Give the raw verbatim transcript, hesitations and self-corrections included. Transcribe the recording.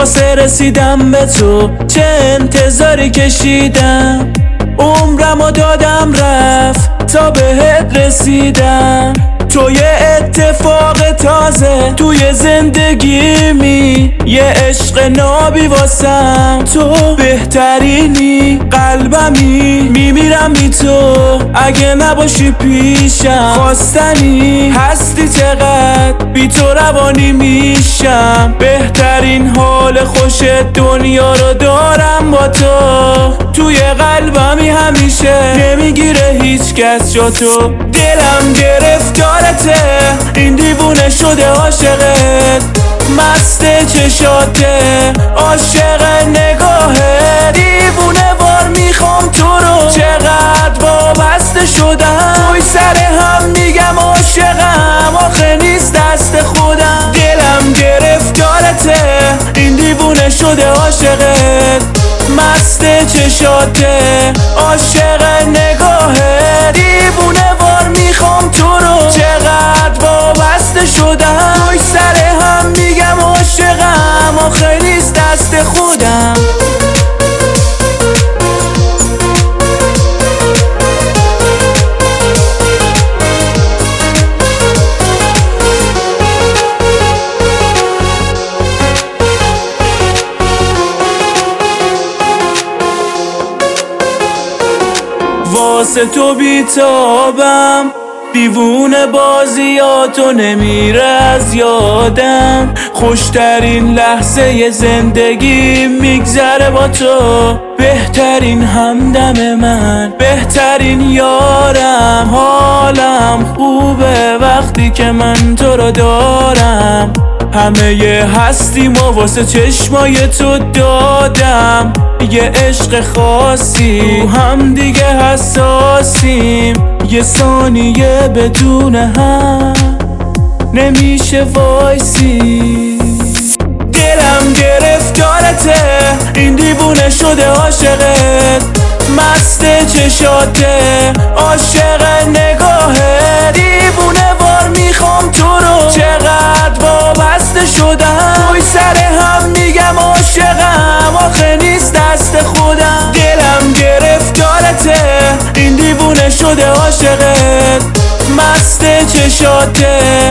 واسه رسیدم به تو چه انتظاری کشیدم، عمرمو دادم رفت تا بهت رسیدم. تو یه اتفاق تازه توی زندگیمی، یه عشق نابی واسم، تو بهترینی، قلبمی، میمیرم بی تو اگه نباشی پیشم. خواستنی هستی چقدر بی تو روانی میشم، بهترین حال خوش دنیا رو دارم با تو. توی قلبمی همیشه نمیگیره هیچ کس جا تو. دلم گرفتارته، این دیوونه شده عاشقت، مست چشاته، عاشق نگاهه، دیوونه وار میخوام تو رو. چقدر وابسته شدم، توی سر هم میگم عاشقم، آخه نیست دست خودم. دلم گرفتارته، این دیوونه شده عاشقت، مست چشاته، عاشق نگاهه، دیوونه وار میخوام تو رو. چقدر وابسته شدم، توی سر هم میگم عاشقم، آخه نیست دست خودم. واسه تو بیتابم، دیوونه بازیاتو نمیره از یادم، خوشترین لحظه زندگی میگذره با تو. بهترین همدم من، بهترین یارم، حالم خوبه وقتی که من تو رو دارم. همه یه هستیم و واسه چشمای تو دادم، یه عشق خاصی هم دیگه حساسیم، یه ثانیه بدون هم نمیشه وایسی. دلم گرفتارته، این دیوونه شده عاشقت، مست چشاته، عاشق نگاهه، دیوونه وار میخوام تو رو. چقدر وابسته شدم، توی سر هم میگم عاشقم، آخه نیست دست خودم. دلم گرفتارته، این دیوونه شده عاشقت، مست چشاته،